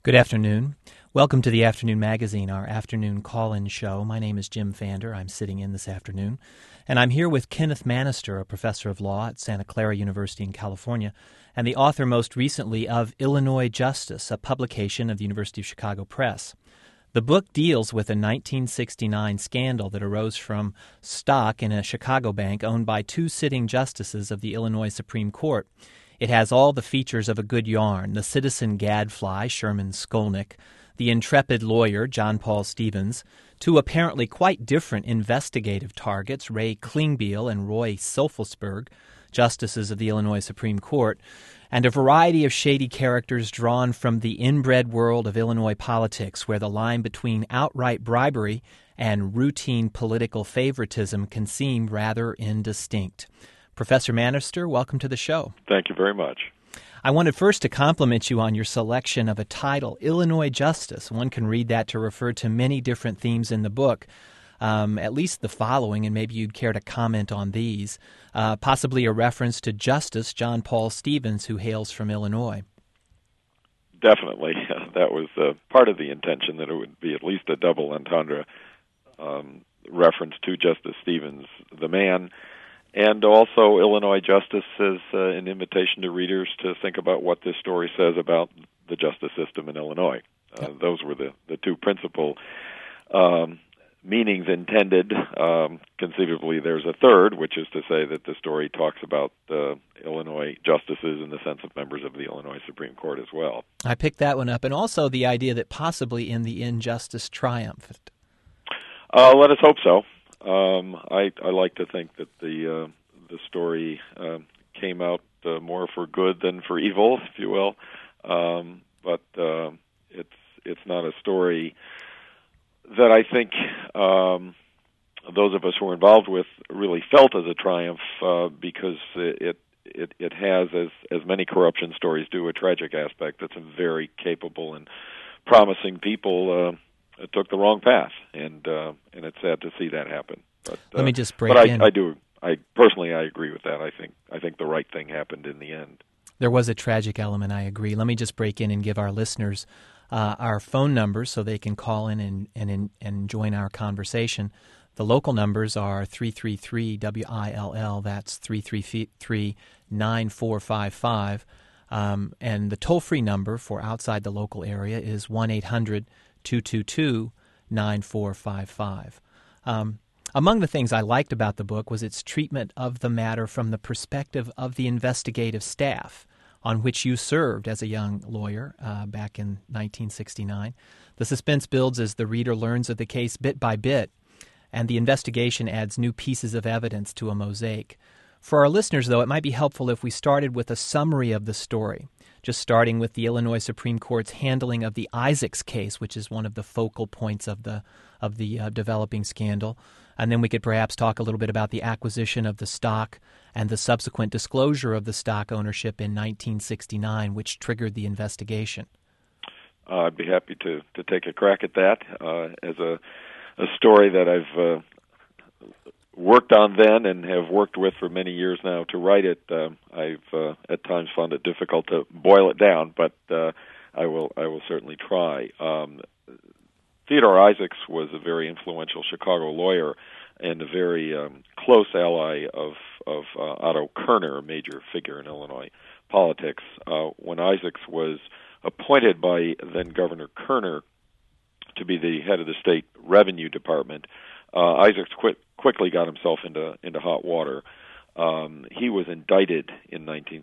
Good afternoon. Welcome to the Afternoon Magazine, our afternoon call-in show. My name is Jim Fander. I'm sitting in this afternoon. And I'm here with Kenneth Manister, a professor of law at Santa Clara University in California, and the author most recently of Illinois Justice, a publication of the University of Chicago Press. The book deals with a 1969 scandal that arose from stock in a Chicago bank owned by two sitting justices of the Illinois Supreme Court. It has all the features of a good yarn: the citizen gadfly, Sherman Skolnick, the intrepid lawyer, John Paul Stevens, two apparently quite different investigative targets, Ray Klingbeil and Roy Sulfelsberg, justices of the Illinois Supreme Court, and a variety of shady characters drawn from the inbred world of Illinois politics, where the line between outright bribery and routine political favoritism can seem rather indistinct. Professor Manister, welcome to the show. Thank you very much. I wanted first to compliment you on your selection of a title, Illinois Justice. One can read that to refer to many different themes in the book, at least the following, and maybe you'd care to comment on these. Possibly a reference to Justice John Paul Stevens, who hails from Illinois. Definitely. That was part of the intention, that it would be at least a double entendre reference to Justice Stevens, the man. And also, Illinois Justice is an invitation to readers to think about what this story says about the justice system in Illinois. Those were the two principal meanings intended. Conceivably, there's a third, which is to say that the story talks about Illinois justices in the sense of members of the Illinois Supreme Court as well. I picked that one up, and also the idea that possibly in the end justice triumphed. Let us hope so. I like to think that the story came out more for good than for evil, if you will. But it's not a story that I think those of us who were involved with really felt as a triumph, because it has, as many corruption stories do, a tragic aspect that some very capable and promising people took the wrong path, and it's sad to see that happen. But let me just break in. I personally agree with that. I think the right thing happened in the end. There was a tragic element, I agree. Let me just break in and give our listeners our phone numbers so they can call in and join our conversation. The local numbers are 333-WILL, that's 333-9455, and the toll-free number for outside the local area is 1-800-222-9455. Among the things I liked about the book was its treatment of the matter from the perspective of the investigative staff, on which you served as a young lawyer back in 1969. The suspense builds as the reader learns of the case bit by bit, and the investigation adds new pieces of evidence to a mosaic. For our listeners, though, it might be helpful if we started with a summary of the story, just starting with the Illinois Supreme Court's handling of the Isaacs case, which is one of the focal points of the developing scandal. And then we could perhaps talk a little bit about the acquisition of the stock and the subsequent disclosure of the stock ownership in 1969, which triggered the investigation. I'd be happy to take a crack at that. As a story that I've worked on then and have worked with for many years now to write it, I've at times found it difficult to boil it down, but I will certainly try. Theodore Isaacs was a very influential Chicago lawyer and a very close ally of Otto Kerner, a major figure in Illinois politics. When Isaacs was appointed by then-Governor Kerner to be the head of the state revenue department, Isaacs quickly got himself into hot water. He was indicted in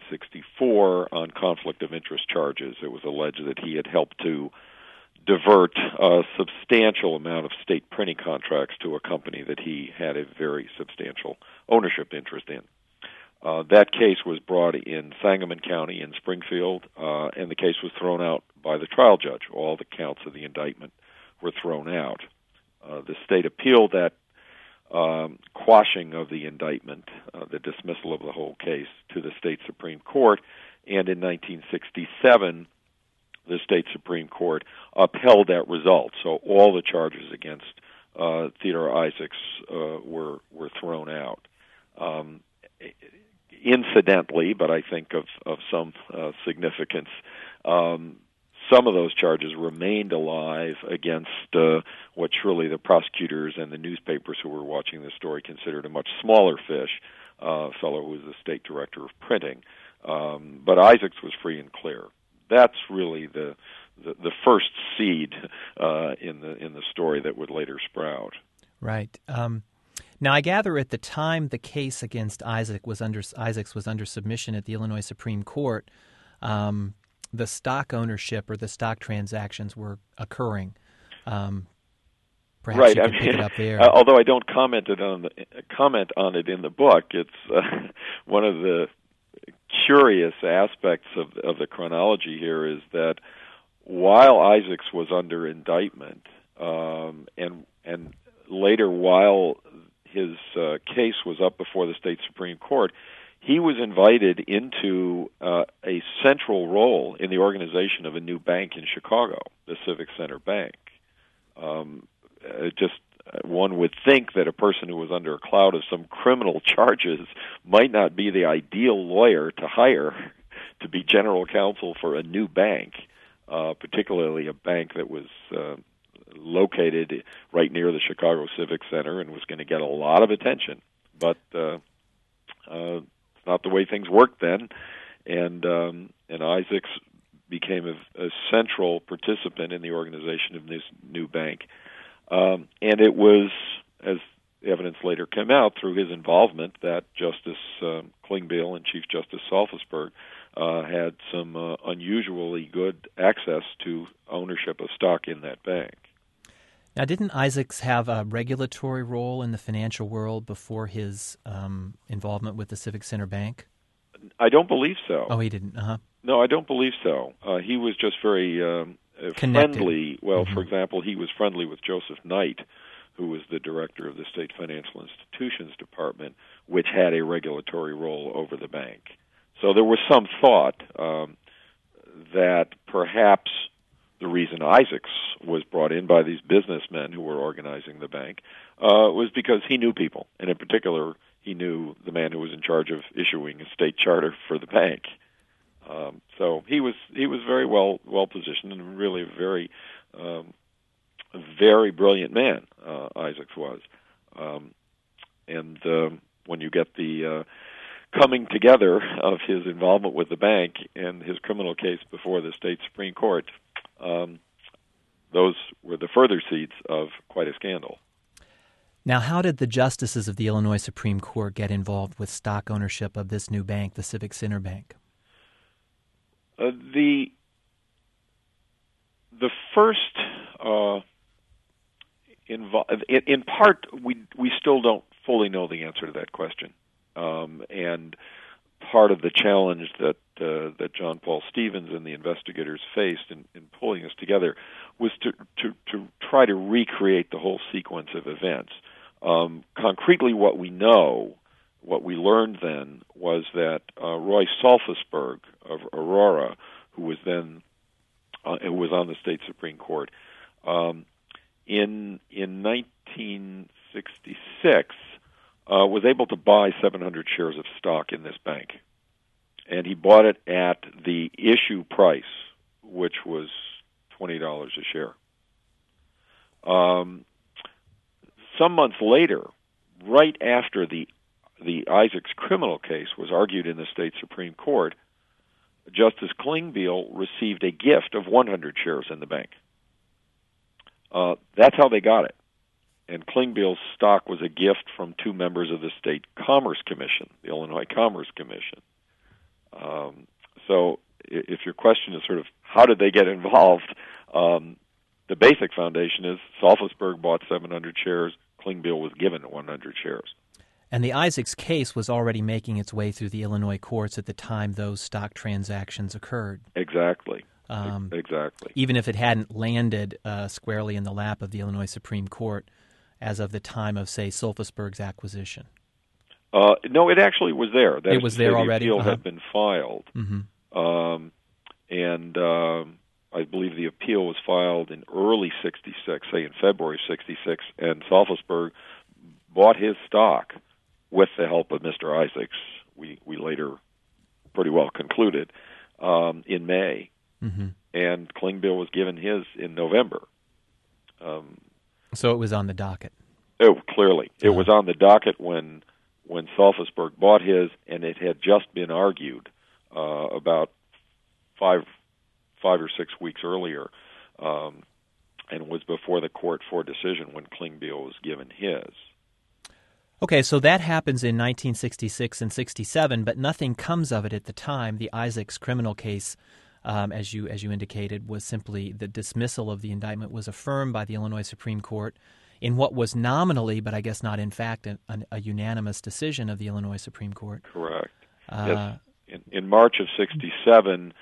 1964 on conflict of interest charges. It was alleged that he had helped to divert a substantial amount of state printing contracts to a company that he had a very substantial ownership interest in. That case was brought in Sangamon County in Springfield, and the case was thrown out by the trial judge. All the counts of the indictment were thrown out. The state appealed that quashing of the indictment, the dismissal of the whole case, to the state Supreme Court, and in 1967, the state Supreme Court upheld that result. So all the charges against Theodore Isaacs were thrown out. Incidentally, but I think of some significance, some of those charges remained alive against what surely the prosecutors and the newspapers who were watching this story considered a much smaller fish, a fellow who was the state director of printing. But Isaacs was free and clear. That's really the first seed in the story that would later sprout. Right. Now, I gather at the time the case against Isaacs was under submission at the Illinois Supreme Court, the stock ownership or the stock transactions were occurring. Perhaps right. You could pick it up there. Although I don't comment on it in the book, it's one of the curious aspects of the chronology here is that while Isaacs was under indictment, and later while his case was up before the state Supreme Court, he was invited into a central role in the organization of a new bank in Chicago, the Civic Center Bank. One would think that a person who was under a cloud of some criminal charges might not be the ideal lawyer to hire to be general counsel for a new bank, particularly a bank that was located right near the Chicago Civic Center and was going to get a lot of attention. But it's not the way things worked then, and Isaacs became a central participant in the organization of this new bank. And it was, as the evidence later came out, through his involvement that Justice Klingbeil and Chief Justice Salfisberg had some unusually good access to ownership of stock in that bank. Now, didn't Isaacs have a regulatory role in the financial world before his involvement with the Civic Center Bank? I don't believe so. Oh, he didn't? Uh-huh. No, I don't believe so. He was just very friendly. Well, for example, he was friendly with Joseph Knight, who was the director of the State Financial Institutions Department, which had a regulatory role over the bank. So there was some thought that perhaps the reason Isaacs was brought in by these businessmen who were organizing the bank was because he knew people, and in particular, he knew the man who was in charge of issuing a state charter for the bank. So he was very well positioned and really a very brilliant man. Isaacs was, and when you get the coming together of his involvement with the bank and his criminal case before the state Supreme Court, those were the further seeds of quite a scandal. Now, how did the justices of the Illinois Supreme Court get involved with stock ownership of this new bank, the Civic Center Bank? The first, in part, we still don't fully know the answer to that question, and part of the challenge that John Paul Stevens and the investigators faced in pulling this together was to try to recreate the whole sequence of events. Concretely, what we learned then was that Roy Salfisberg of Aurora, who was then who was on the state Supreme Court, in 1966 was able to buy 700 shares of stock in this bank, and he bought it at the issue price, which was $20 a share. Some months later, right after the Isaacs criminal case was argued in the state Supreme Court, Justice Klingbeil received a gift of 100 shares in the bank. That's how they got it. And Klingbeil's stock was a gift from two members of the State Commerce Commission, the Illinois Commerce Commission. So if your question is sort of how did they get involved, the basic foundation is Salfisberg bought 700 shares, Klingbeil was given 100 shares. And the Isaacs case was already making its way through the Illinois courts at the time those stock transactions occurred. Exactly. Exactly. Even if it hadn't landed squarely in the lap of the Illinois Supreme Court as of the time of, say, Salfisberg's acquisition. No, it actually was there. It was there already? The appeal had been filed. Mm-hmm. And I believe the appeal was filed in early 66, say in February 66, and Salfisberg bought his stock with the help of Mr. Isaacs, we later pretty well concluded, in May. Mm-hmm. and Klingbeil was given his in November. So it was on the docket. Oh, clearly. It was on the docket when Salfisberg bought his, and it had just been argued about five or 6 weeks earlier, and was before the court for decision when Klingbeil was given his. Okay, so that happens in 1966 and 67, but nothing comes of it at the time. The Isaacs criminal case, as you indicated, was simply the dismissal of the indictment was affirmed by the Illinois Supreme Court in what was nominally, but I guess not in fact, a unanimous decision of the Illinois Supreme Court. Correct. Yes. In March of '67,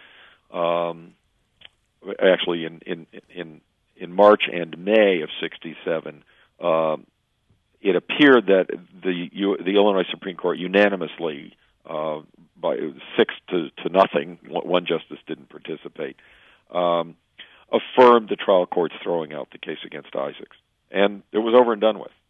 actually in March and May of '67, it appeared that the Illinois Supreme Court unanimously, by 6-0, one justice didn't participate, affirmed the trial court's throwing out the case against Isaacs. And it was over and done with.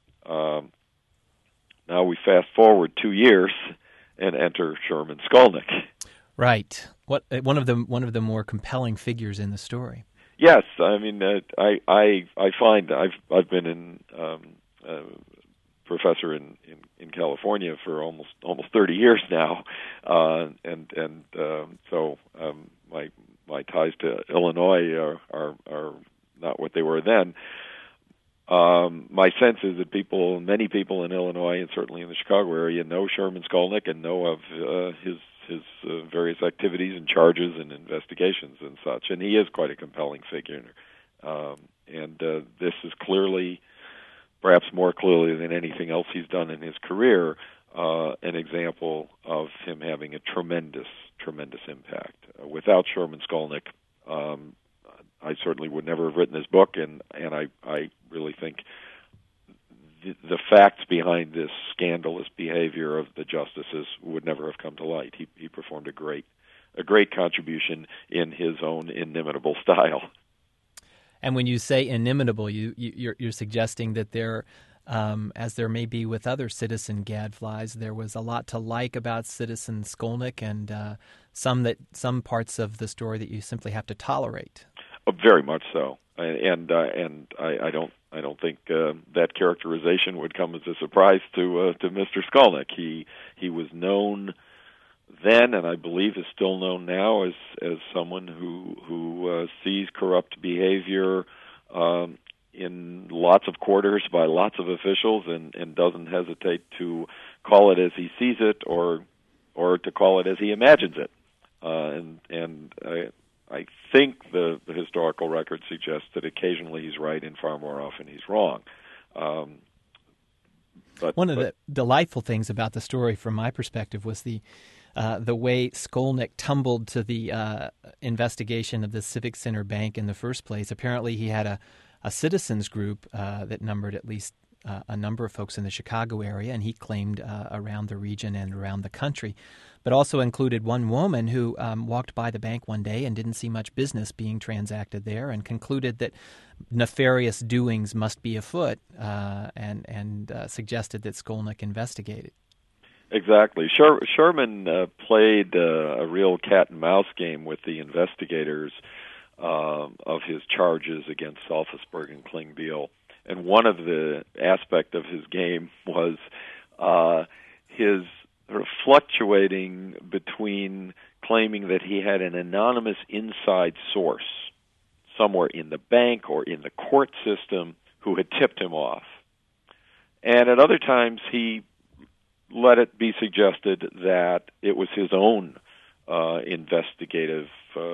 Now we fast forward 2 years and enter Sherman Skolnick. Right. One of the more compelling figures in the story. Yes, I mean I find I've been in professor in California for almost 30 years now, and so my ties to Illinois are not what they were then. My sense is that many people in Illinois, and certainly in the Chicago area, know Sherman Skolnick and know of his various activities and charges and investigations and such. And he is quite a compelling figure. And this is clearly, perhaps more clearly than anything else he's done in his career, an example of him having a tremendous impact. Without Sherman Skolnick, I certainly would never have written this book, and I really think the facts behind this scandalous behavior of the justices would never have come to light. He performed a great contribution in his own inimitable style. And when you say inimitable, you're suggesting that there, as there may be with other citizen gadflies, there was a lot to like about Citizen Skolnick, and some parts of the story that you simply have to tolerate. Very much so, and I don't think that characterization would come as a surprise to Mr. Skolnick. He was known then, and I believe is still known now as someone who sees corrupt behavior in lots of quarters by lots of officials, and doesn't hesitate to call it as he sees it, or to call it as he imagines it, and I think the historical record suggests that occasionally he's right and far more often he's wrong. But one of the delightful things about the story, from my perspective, was the way Skolnick tumbled to the investigation of the Civic Center Bank in the first place. Apparently he had a citizens group that numbered at least a number of folks in the Chicago area, and he claimed around the region and around the country, but also included one woman who walked by the bank one day and didn't see much business being transacted there, and concluded that nefarious doings must be afoot, and suggested that Skolnick investigate it. Exactly. Sherman played a real cat and mouse game with the investigators of his charges against Salfisberg and Klingbeil. And one of the aspect of his game was his sort of fluctuating between claiming that he had an anonymous inside source somewhere in the bank or in the court system who had tipped him off. And at other times he let it be suggested that it was his own investigative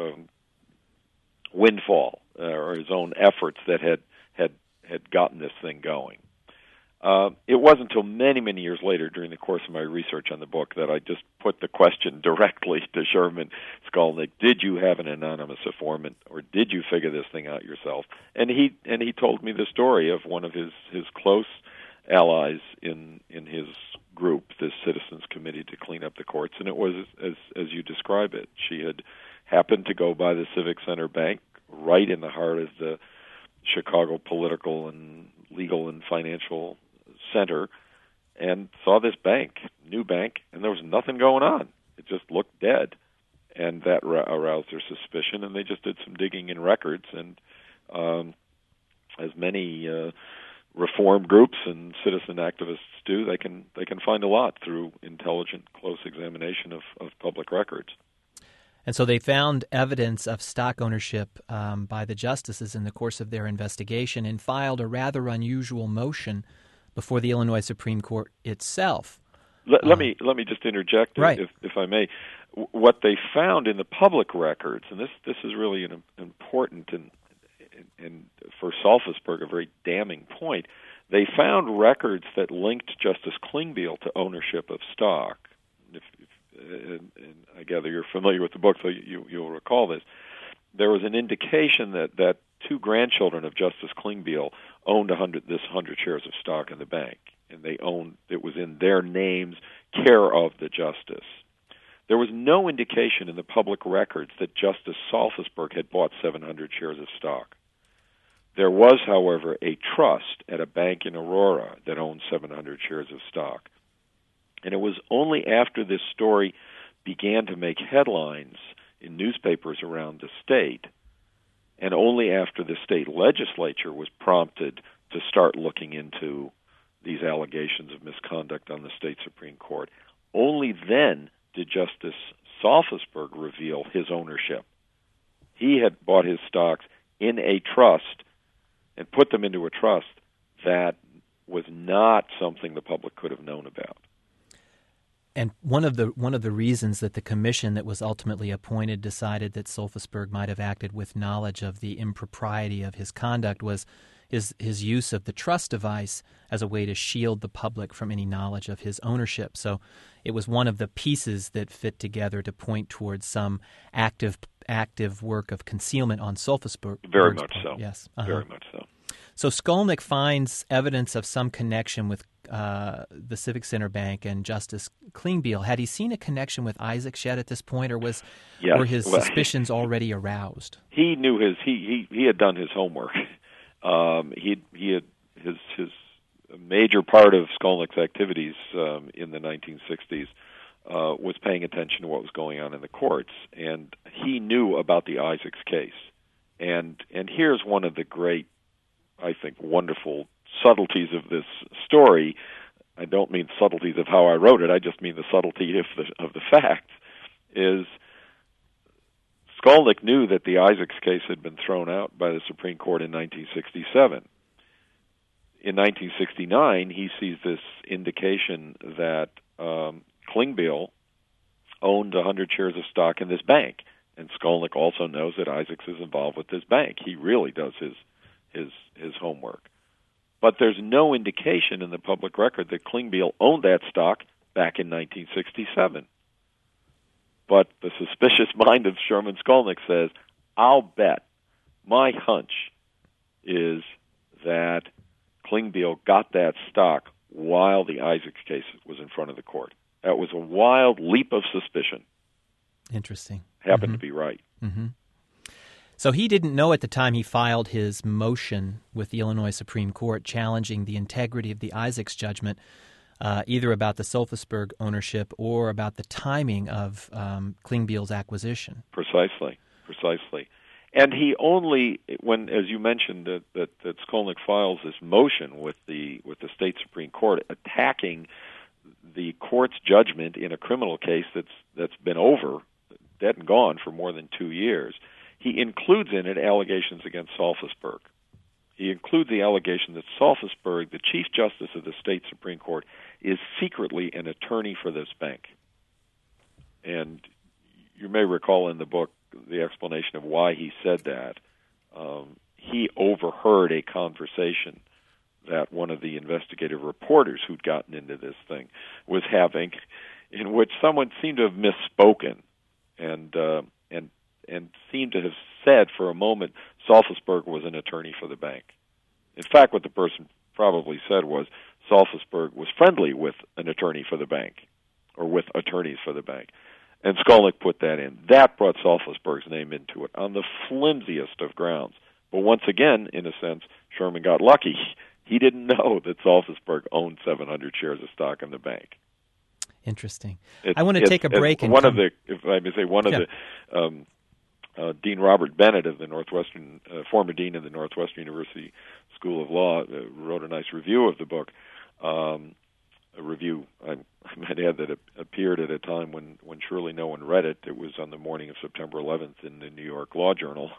windfall or his own efforts that had gotten this thing going. It wasn't until many, many years later, during the course of my research on the book, that I just put the question directly to Sherman Skolnick: did you have an anonymous informant, or did you figure this thing out yourself? And he told me the story of one of his close allies in his group, this Citizens Committee to Clean Up the Courts, and it was as you describe it. She had happened to go by the Civic Center Bank, right in the heart of the Chicago political and legal and financial center, and saw this bank, new bank, and there was nothing going on. It just looked dead. and that aroused their suspicion, and they just did some digging in records, and as many reform groups and citizen activists do, they can find a lot through intelligent, close examination of public records. And so they found evidence of stock ownership by the justices in the course of their investigation and filed a rather unusual motion before the Illinois Supreme Court itself. Let me just interject, right. if I may. What they found in the public records, and this is really an important and for Salfisberg a very damning point, they found records that linked Justice Klingbeil to ownership of stock. And I gather you're familiar with the book, so you'll recall this. There was an indication that two grandchildren of Justice Klingbeil owned 100 shares of stock in the bank, and it was in their names, care of the justice. There was no indication in the public records that Justice Salfisberg had bought 700 shares of stock. There was, however, a trust at a bank in Aurora that owned 700 shares of stock. And it was only after this story began to make headlines in newspapers around the state, and only after the state legislature was prompted to start looking into these allegations of misconduct on the state Supreme Court, only then did Justice Salfisberg reveal his ownership. He had bought his stocks in a trust and put them into a trust that was not something the public could have known about. And one of the reasons that the commission that was ultimately appointed decided that Salfisberg might have acted with knowledge of the impropriety of his conduct was his use of the trust device as a way to shield the public from any knowledge of his ownership. So it was one of the pieces that fit together to point towards some active work of concealment on Salfisberg. Very much so. Yes. Very much so. So Skolnick finds evidence of some connection with the Civic Center Bank and Justice Klingbeil. Had he seen a connection with Isaacs yet at this point, or were his suspicions already aroused? He knew he had done his homework. He had his major part of Skolnick's activities in the 1960s was paying attention to what was going on in the courts, and he knew about the Isaacs case. And here's one of the great, I think, wonderful subtleties of this story. I don't mean subtleties of how I wrote it. I just mean the subtlety of the facts. Is Skolnick knew that the Isaacs case had been thrown out by the Supreme Court in 1967. In 1969, he sees this indication that Klingbeil owned 100 shares of stock in this bank, and Skolnick also knows that Isaacs is involved with this bank. He really does his homework. But there's no indication in the public record that Klingbeil owned that stock back in 1967. But the suspicious mind of Sherman Skolnick says, I'll bet, my hunch is that Klingbeil got that stock while the Isaacs case was in front of the court. That was a wild leap of suspicion. Interesting. Happened to be right. Mm-hmm. So he didn't know at the time he filed his motion with the Illinois Supreme Court challenging the integrity of the Isaacs judgment, either about the Salfisberg ownership or about the timing of Klingbeil's acquisition. Precisely. And he only, when, as you mentioned, that Skolnick files this motion with the state Supreme Court attacking the court's judgment in a criminal case that's been over, dead and gone for more than 2 years. He includes in it allegations against Salfisberg. He includes the allegation that Salfisberg, the Chief Justice of the state Supreme Court, is secretly an attorney for this bank. And you may recall in the book the explanation of why he said that. He overheard a conversation that one of the investigative reporters who'd gotten into this thing was having, in which someone seemed to have misspoken and seemed to have said for a moment Salfisberg was an attorney for the bank. In fact, what the person probably said was Salfisberg was friendly with an attorney for the bank, or with attorneys for the bank. And Skolnick put that in. That brought Salfisberg's name into it on the flimsiest of grounds. But once again, in a sense, Sherman got lucky. He didn't know that Salfisberg owned 700 shares of stock in the bank. Interesting. I want to take a break and if I may say, one of the Dean Robert Bennett of the Northwestern, former dean of the Northwestern University School of Law, wrote a nice review of the book. A review, I might add, that it appeared at a time when surely no one read it. It was on the morning of September 11th in the New York Law Journal,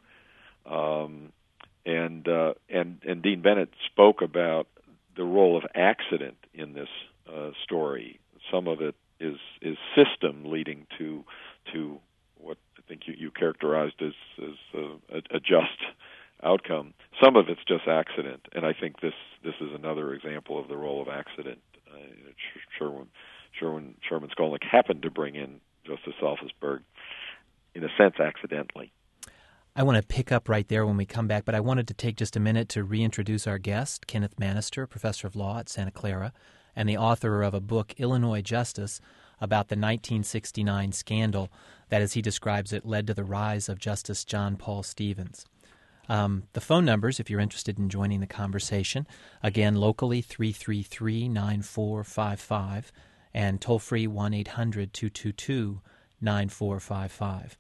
and Dean Bennett spoke about the role of accident in this story. Some of it is system leading to what I think you characterized as a just outcome. Some of it's just accident, and I think this is another example of the role of accident. Sherman Skolnick happened to bring in Justice Salfisberg, in a sense, accidentally. I want to pick up right there when we come back, but I wanted to take just a minute to reintroduce our guest, Kenneth Manister, professor of law at Santa Clara, and the author of a book, Illinois Justice, about the 1969 scandal that, as he describes it, led to the rise of Justice John Paul Stevens. The phone numbers, if you're interested in joining the conversation, again, locally 333-9455 and toll-free 1-800-222-9455.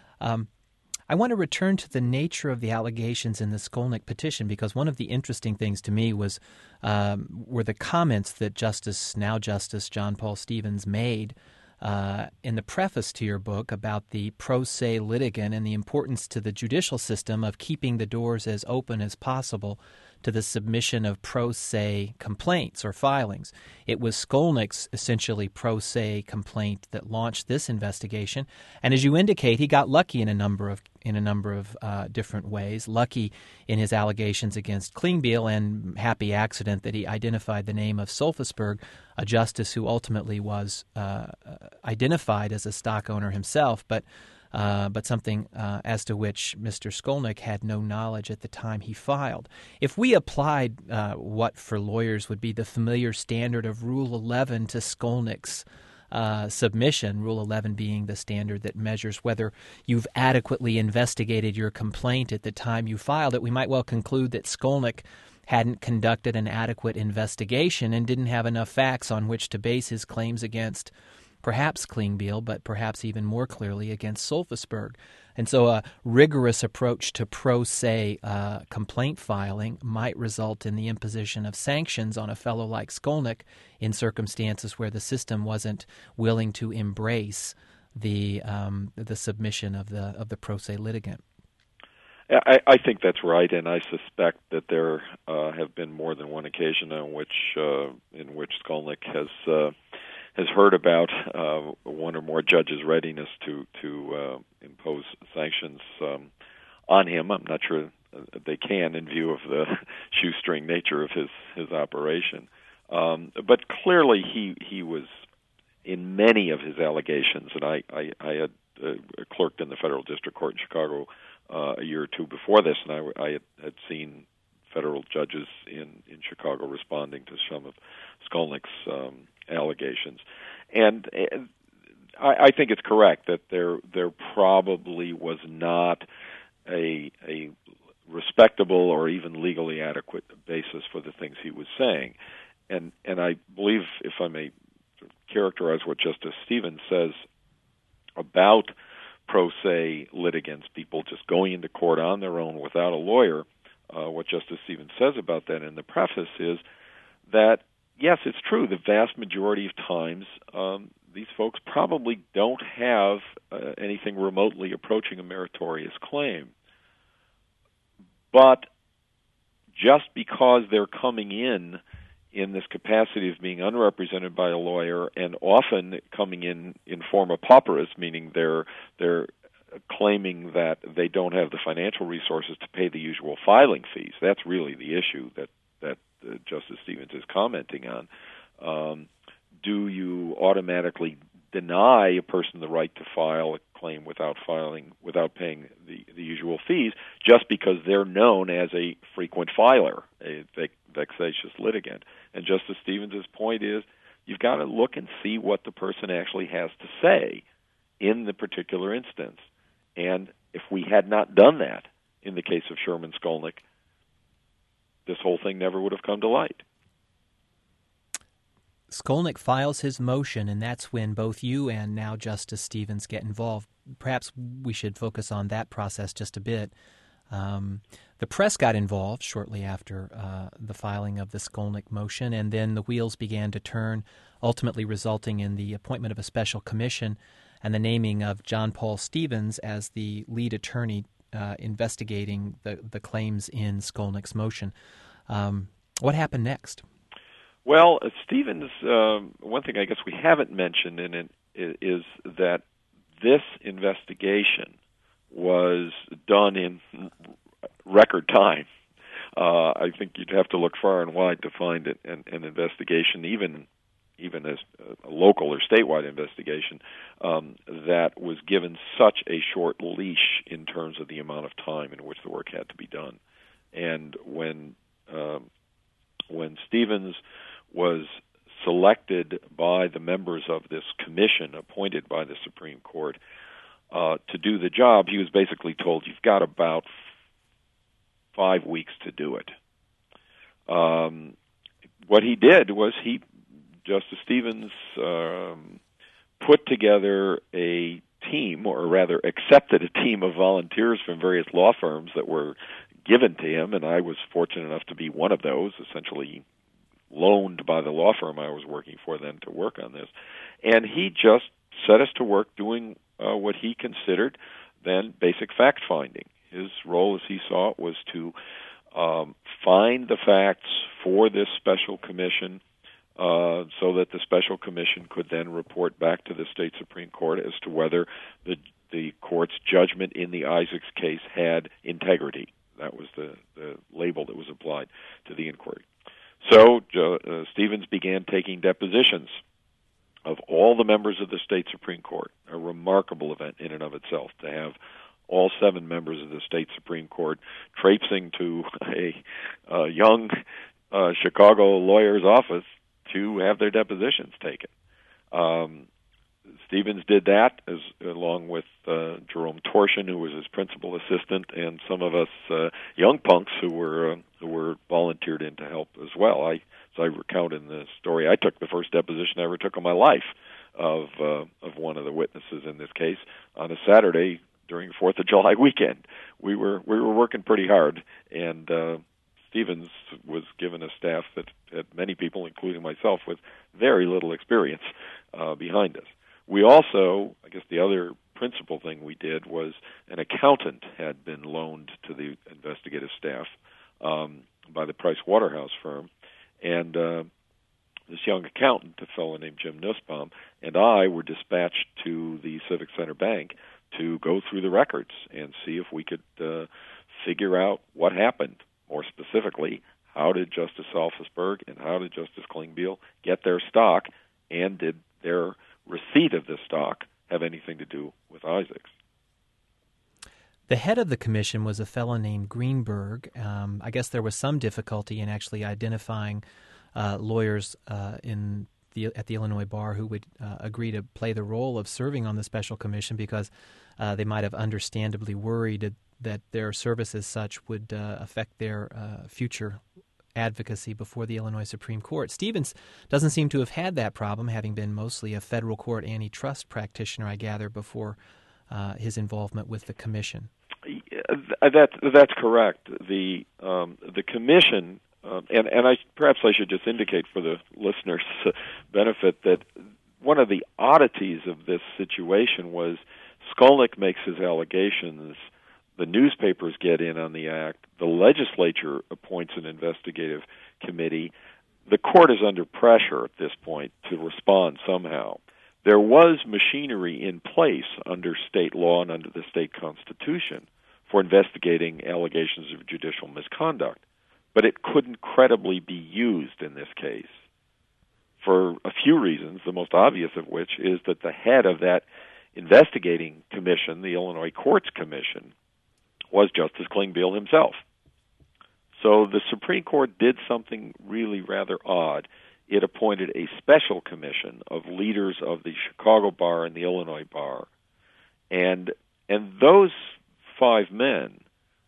I want to return to the nature of the allegations in the Skolnick petition, because one of the interesting things to me were the comments that now Justice John Paul Stevens made in the preface to your book about the pro se litigant and the importance to the judicial system of keeping the doors as open as possible to the submission of pro se complaints or filings. It was Skolnick's essentially pro se complaint that launched this investigation, and as you indicate, he got lucky in a number of different ways. Lucky in his allegations against Klingbeil, and happy accident that he identified the name of Salfisberg, a justice who ultimately was identified as a stock owner himself, but something as to which Mr. Skolnick had no knowledge at the time he filed. If we applied what for lawyers would be the familiar standard of Rule 11 to Skolnick's submission, Rule 11 being the standard that measures whether you've adequately investigated your complaint at the time you filed it, we might well conclude that Skolnick hadn't conducted an adequate investigation and didn't have enough facts on which to base his claims against perhaps Klingbeil, but perhaps even more clearly against Salfisberg. And so a rigorous approach to pro se complaint filing might result in the imposition of sanctions on a fellow like Skolnick in circumstances where the system wasn't willing to embrace the submission of the pro se litigant. I think that's right, and I suspect that there have been more than one occasion in which Skolnick has heard about one or more judges' readiness to impose sanctions on him. I'm not sure they can, in view of the shoestring nature of his operation. But clearly, he was, in many of his allegations, and I had clerked in the federal district court in Chicago a year or two before this, and I had seen federal judges in Chicago responding to some of Skolnick's allegations. And I think it's correct that there probably was not a respectable or even legally adequate basis for the things he was saying. And I believe, if I may characterize what Justice Stevens says about pro se litigants, people just going into court on their own without a lawyer, what Justice Stevens says about that in the preface is that, yes, it's true, the vast majority of times these folks probably don't have anything remotely approaching a meritorious claim. But just because they're coming in this capacity of being unrepresented by a lawyer, and often coming in form of pauperis, meaning they're claiming that they don't have the financial resources to pay the usual filing fees. That's really the issue that Justice Stevens is commenting on. Do you automatically deny a person the right to file a claim without paying the usual fees just because they're known as a frequent filer, a vexatious litigant? And Justice Stevens' point is you've got to look and see what the person actually has to say in the particular instance. And if we had not done that in the case of Sherman Skolnick, this whole thing never would have come to light. Skolnick files his motion, and that's when both you and now Justice Stevens get involved. Perhaps we should focus on that process just a bit. The press got involved shortly after the filing of the Skolnick motion, and then the wheels began to turn, ultimately resulting in the appointment of a special commission and the naming of John Paul Stevens as the lead attorney investigating the claims in Skolnick's motion. What happened next? Well, Stevens, one thing I guess we haven't mentioned in it is that this investigation was done in record time. I think you'd have to look far and wide to find it, an investigation, even as a local or statewide investigation, that was given such a short leash in terms of the amount of time in which the work had to be done. And when Stevens was selected by the members of this commission appointed by the Supreme Court to do the job, he was basically told, you've got about 5 weeks to do it. What he did was Justice Stevens put together a team, or rather accepted a team of volunteers from various law firms that were given to him, and I was fortunate enough to be one of those, essentially loaned by the law firm I was working for then to work on this. And he just set us to work doing what he considered then basic fact-finding. His role, as he saw it, was to find the facts for this special commission so that the special commission could then report back to the state Supreme Court as to whether the court's judgment in the Isaacs case had integrity. That was the label that was applied to the inquiry. So Stevens began taking depositions of all the members of the state Supreme Court, a remarkable event in and of itself to have all 7 members of the state Supreme Court traipsing to a young Chicago lawyer's office to have their depositions taken. Stevens did that along with Jerome Torshin, who was his principal assistant, and some of us young punks who were volunteered in to help as well. As I recount in the story, I took the first deposition I ever took in my life of one of the witnesses in this case on a Saturday during 4th of July weekend. We were working pretty hard, and Stevens was given a staff that had many people, including myself, with very little experience behind us. We also, I guess the other principal thing we did was an accountant had been loaned to the investigative staff by the Price Waterhouse firm, and this young accountant, a fellow named Jim Nussbaum, and I were dispatched to the Civic Center Bank to go through the records and see if we could figure out what happened. More specifically, how did Justice Alphersberg and how did Justice Klingbeil get their stock, and did their receipt of the stock have anything to do with Isaacs? The head of the commission was a fellow named Greenberg. I guess there was some difficulty in actually identifying lawyers at the Illinois Bar who would agree to play the role of serving on the special commission, because they might have understandably worried that their service as such would affect their future advocacy before the Illinois Supreme Court. Stevens doesn't seem to have had that problem, having been mostly a federal court antitrust practitioner, I gather, before his involvement with the commission. That's correct. The commission, and perhaps I should just indicate for the listeners' benefit that one of the oddities of this situation was Skolnick makes his allegations, the newspapers get in on the act, the legislature appoints an investigative committee. The court is under pressure at this point to respond somehow. There was machinery in place under state law and under the state constitution for investigating allegations of judicial misconduct, but it couldn't credibly be used in this case for a few reasons, the most obvious of which is that the head of that investigating commission, the Illinois Courts Commission, was Justice Klingbeil himself. So the Supreme Court did something really rather odd. It appointed a special commission of leaders of the Chicago Bar and the Illinois Bar, and those 5 men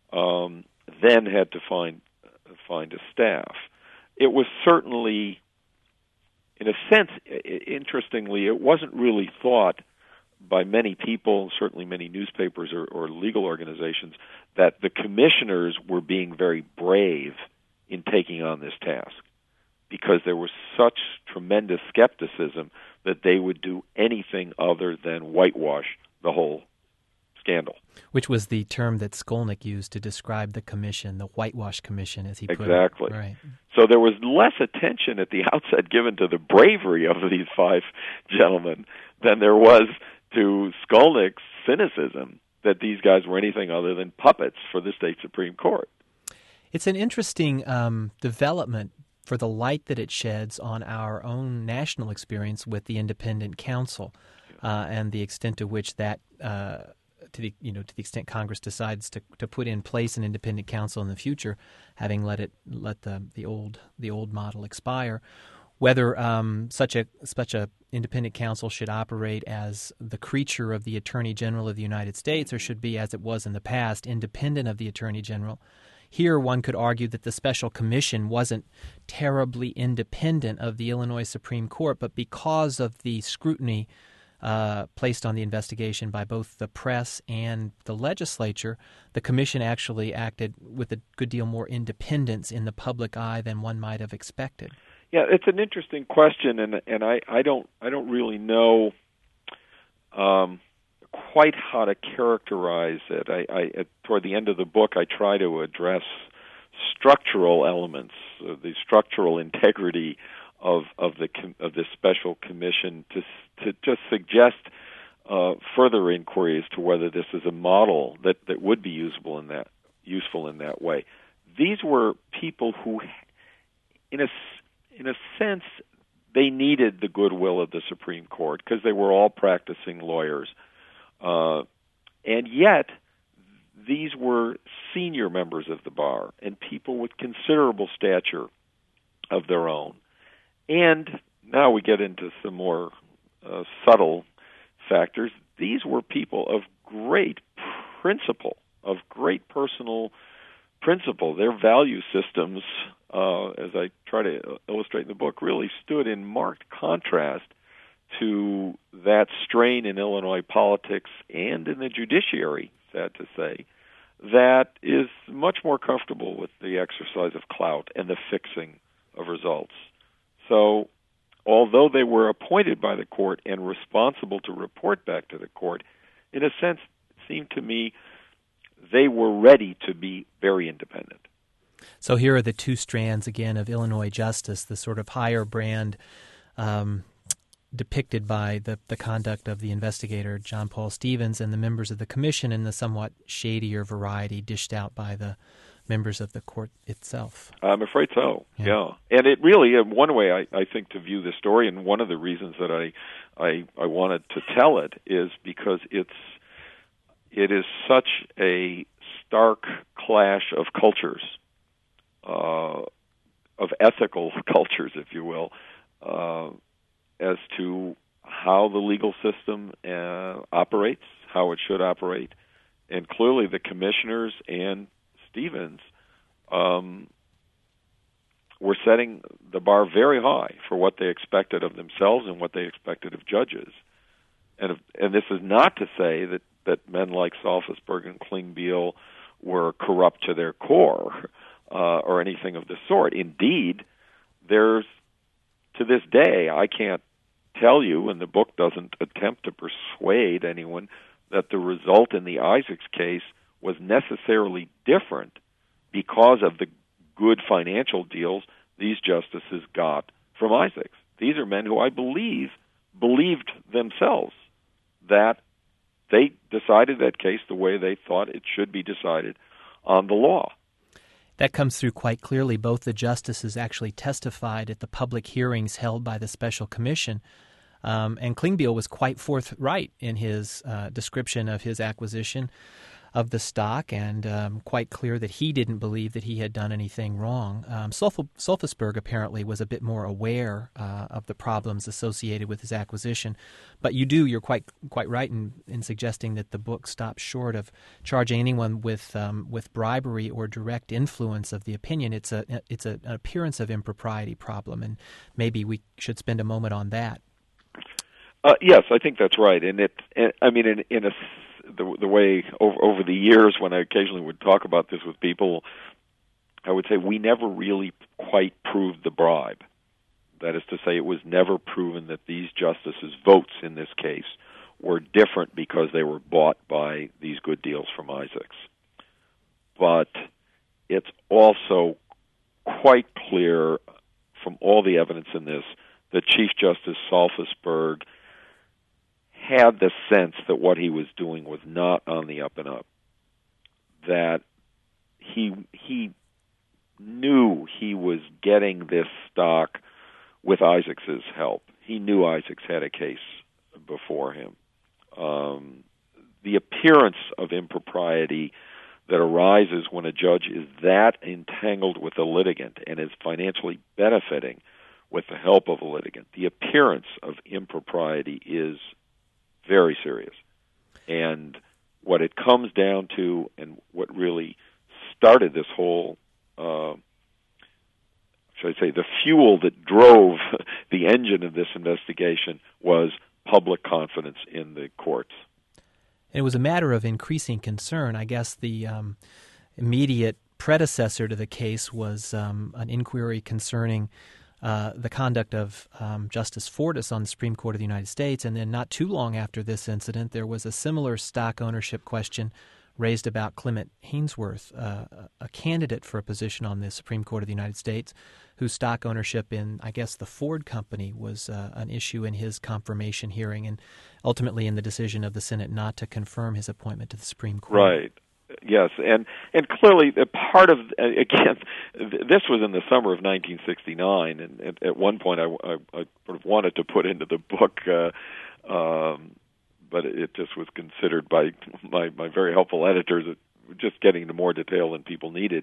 then had to find a staff. It was certainly in a sense, interestingly, it wasn't really thought by many people, certainly many newspapers or legal organizations, that the commissioners were being very brave in taking on this task, because there was such tremendous skepticism that they would do anything other than whitewash the whole scandal. Which was the term that Skolnick used to describe the commission, the whitewash commission, as he put it. Exactly. Right. So there was less attention at the outset given to the bravery of these five gentlemen than there was to Skolnick's cynicism that these guys were anything other than puppets for the state Supreme Court. It's an interesting development for the light that it sheds on our own national experience with the independent counsel, and the extent to which that, to the extent Congress decides to put in place an independent counsel in the future, having let the old model expire, whether such a independent counsel should operate as the creature of the Attorney General of the United States, or should be, as it was in the past, independent of the Attorney General. Here, one could argue that the special commission wasn't terribly independent of the Illinois Supreme Court, but because of the scrutiny placed on the investigation by both the press and the legislature, the commission actually acted with a good deal more independence in the public eye than one might have expected. Yeah, it's an interesting question, and I don't really know quite how to characterize it. I toward the end of the book, I try to address structural elements, the structural integrity of this special commission, to just suggest further inquiry as to whether this is a model that would be useful in that way. These were people who, in a sense, they needed the goodwill of the Supreme Court because they were all practicing lawyers. And yet, these were senior members of the bar and people with considerable stature of their own. And now we get into some more subtle factors. These were people of great principle, of great personal principle. Their value systems, as I try to illustrate in the book, really stood in marked contrast to that strain in Illinois politics and in the judiciary, sad to say, that is much more comfortable with the exercise of clout and the fixing of results. So, although they were appointed by the court and responsible to report back to the court, in a sense, it seemed to me they were ready to be very independent. So here are the two strands, again, of Illinois justice, the sort of higher brand depicted by the conduct of the investigator, John Paul Stevens, and the members of the commission, and the somewhat shadier variety dished out by the members of the court itself. I'm afraid so, yeah. And it really, one way I think to view the story, and one of the reasons that I wanted to tell it, is because it is such a stark clash of cultures, of ethical cultures, if you will, as to how the legal system operates, how it should operate. And clearly the commissioners and Stevens were setting the bar very high for what they expected of themselves and what they expected of judges. And this is not to say that men like Salfisberg and Klingbeil were corrupt to their core or anything of the sort. Indeed, there's, to this day, I can't tell you, and the book doesn't attempt to persuade anyone, that the result in the Isaacs case was necessarily different because of the good financial deals these justices got from Isaacs. These are men who I believed themselves that they decided that case the way they thought it should be decided on the law. That comes through quite clearly. Both the justices actually testified at the public hearings held by the special commission, and Klingbeil was quite forthright in his description of his acquisition. of the stock, and quite clear that he didn't believe that he had done anything wrong. Sulfusberg apparently was a bit more aware of the problems associated with his acquisition, but you're quite right in suggesting that the book stops short of charging anyone with bribery or direct influence of the opinion. It's an appearance of impropriety problem, and maybe we should spend a moment on that. Yes, I think that's right, and the way over the years when I occasionally would talk about this with people, I would say we never really quite proved the bribe. That is to say, it was never proven that these justices' votes in this case were different because they were bought by these good deals from Isaacs. But it's also quite clear from all the evidence in this that Chief Justice Sulfusberg had the sense that what he was doing was not on the up and up, that he knew he was getting this stock with Isaacs' help. He knew Isaacs had a case before him. The appearance of impropriety that arises when a judge is that entangled with a litigant and is financially benefiting with the help of a litigant, the appearance of impropriety is very serious. And what it comes down to, and what really started this whole, should I say, the fuel that drove the engine of this investigation was public confidence in the courts. It was a matter of increasing concern. I guess the immediate predecessor to the case was an inquiry concerning the conduct of Justice Fortas on the Supreme Court of the United States, and then not too long after this incident, there was a similar stock ownership question raised about Clement Haynsworth, a candidate for a position on the Supreme Court of the United States, whose stock ownership in, I guess, the Ford Company was an issue in his confirmation hearing, and ultimately in the decision of the Senate not to confirm his appointment to the Supreme Court. Right. Yes, and clearly part of, again, this was in the summer of 1969, and at one point I sort of wanted to put into the book, but it just was considered by my very helpful editors just getting into more detail than people needed.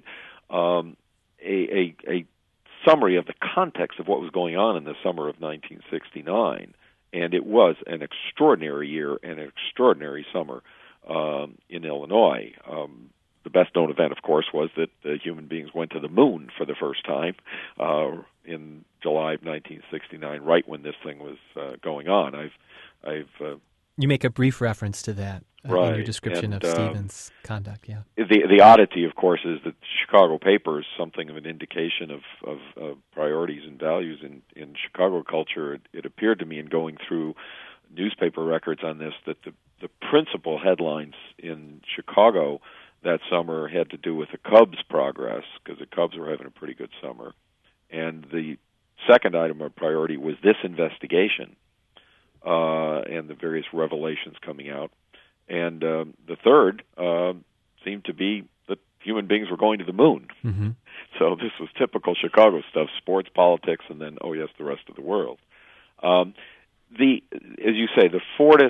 A summary of the context of what was going on in the summer of 1969, and it was an extraordinary year and an extraordinary summer in Illinois. The best known event, of course, was that human beings went to the moon for the first time in July of 1969, right when this thing was going on. You make a brief reference to that right. in your description of Stevens' conduct. Yeah. The oddity, of course, is that Chicago papers, something of an indication of priorities and values in Chicago culture. It appeared to me in going through newspaper records on this that the principal headlines in Chicago that summer had to do with the Cubs' progress, because the Cubs were having a pretty good summer. And the second item of priority was this investigation and the various revelations coming out. And the third seemed to be that human beings were going to the moon. Mm-hmm. So this was typical Chicago stuff, sports, politics, and then, oh yes, the rest of the world. As you say, the Fortas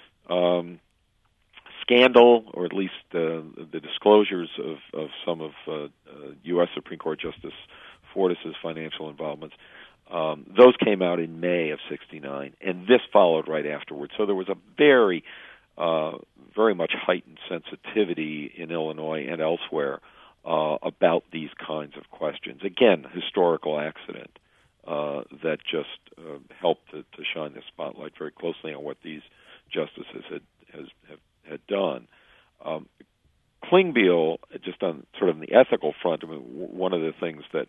scandal, or at least the disclosures of some of U.S. Supreme Court Justice Fortas' financial involvements, those came out in May of '69, and this followed right afterwards. So there was a very much heightened sensitivity in Illinois and elsewhere about these kinds of questions. Again, historical accident that just helped to shine the spotlight very closely on what these justices had done. Klingbeil, just on sort of the ethical front, I mean, one of the things that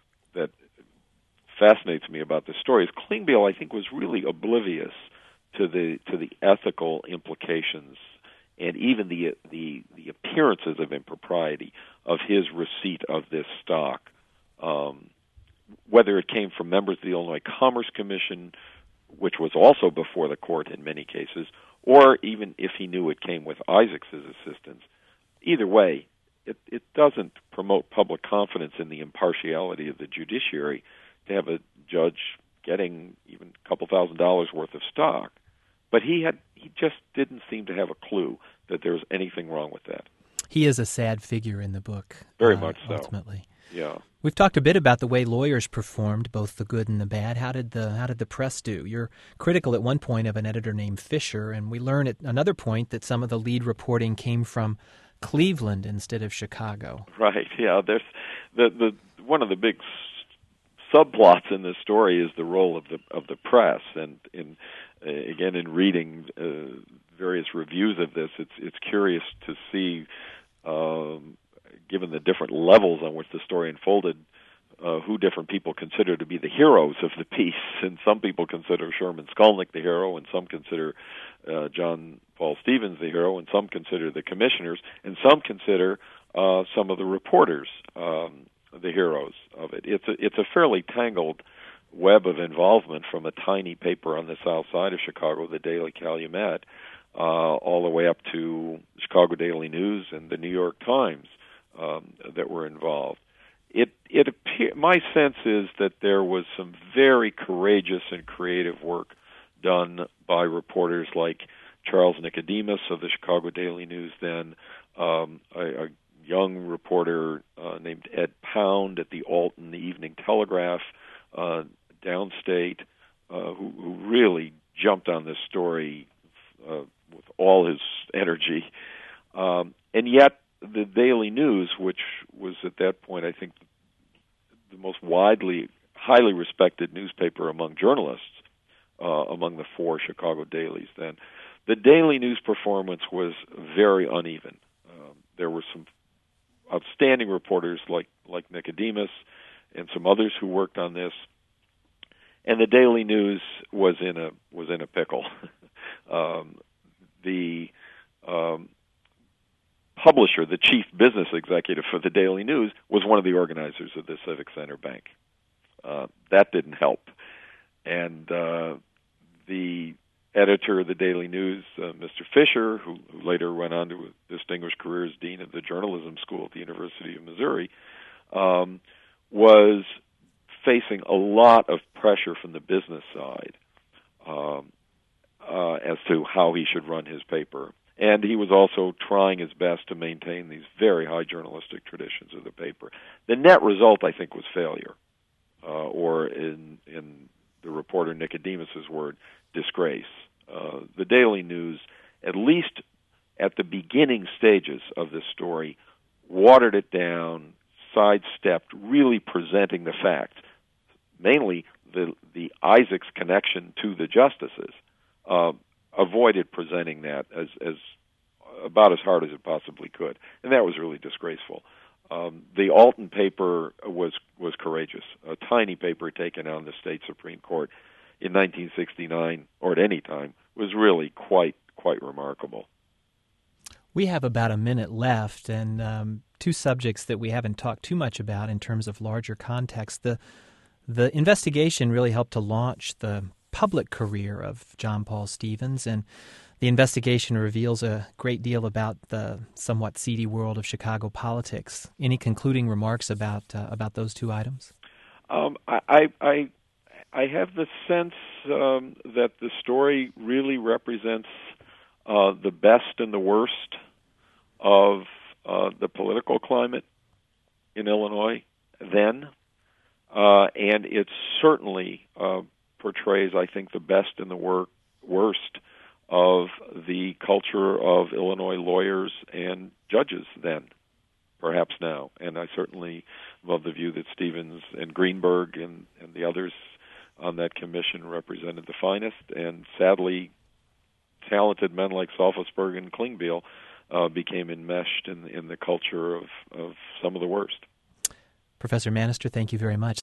fascinates me about this story is Klingbeil, I think, was really oblivious to the ethical implications and even the appearances of impropriety of his receipt of this stock, whether it came from members of the Illinois Commerce Commission, which was also before the court in many cases, or even if he knew it came with Isaacs' assistance. Either way, it doesn't promote public confidence in the impartiality of the judiciary to have a judge getting even a couple $1,000s worth of stock. But he just didn't seem to have a clue that there's anything wrong with that. He is a sad figure in the book. Very much so. Ultimately. Yeah. We've talked a bit about the way lawyers performed, both the good and the bad. How did the press do? You're critical at one point of an editor named Fisher, and we learn at another point that some of the lead reporting came from Cleveland instead of Chicago. Right. Yeah. There's the one of the big subplots in this story is the role of the press, and again in reading various reviews of this, it's curious to see, given the different levels on which the story unfolded, who different people consider to be the heroes of the piece. And some people consider Sherman Skolnick the hero, and some consider John Paul Stevens the hero, and some consider the commissioners, and some consider some of the reporters the heroes of it. It's a fairly tangled web of involvement, from a tiny paper on the south side of Chicago, the Daily Calumet, all the way up to Chicago Daily News and the New York Times that were involved. My sense is that there was some very courageous and creative work done by reporters like Charles Nicodemus of the Chicago Daily News, then a young reporter named Ed Pound at the Alton Evening Telegraph downstate, who really jumped on this story with all his energy. And yet the Daily News, which was at that point, I think, the most highly respected newspaper among journalists, among the four Chicago dailies then, the Daily News performance was very uneven. There were some outstanding reporters like Nicodemus and some others who worked on this, and the Daily News was in a pickle. The publisher, the chief business executive for the Daily News, was one of the organizers of the Civic Center Bank. That didn't help. And the editor of the Daily News, Mr. Fisher, who later went on to a distinguished career as dean of the journalism school at the University of Missouri, was facing a lot of pressure from the business side as to how he should run his paper. And he was also trying his best to maintain these very high journalistic traditions of the paper. The net result, I think, was failure, or in the reporter Nicodemus's word, disgrace. The Daily News, at least at the beginning stages of this story, watered it down, sidestepped really presenting the facts, mainly the Isaacs connection to the justices. Avoided presenting that as about as hard as it possibly could, and that was really disgraceful. The Alton paper was courageous, a tiny paper taken on the state Supreme Court in 1969, or at any time, was really quite remarkable. We have about a minute left, and two subjects that we haven't talked too much about in terms of larger context. The investigation really helped to launch the public career of John Paul Stevens, and the investigation reveals a great deal about the somewhat seedy world of Chicago politics. Any concluding remarks about those two items? I have the sense that the story really represents the best and the worst of the political climate in Illinois then, and it certainly portrays, I think, the best and the worst of the culture of Illinois lawyers and judges then, perhaps now. And I certainly love the view that Stevens and Greenberg and the others on that commission represented the finest, and sadly, talented men like Salfisberg and Klingbeil became enmeshed in the culture of some of the worst. Professor Manister, thank you very much.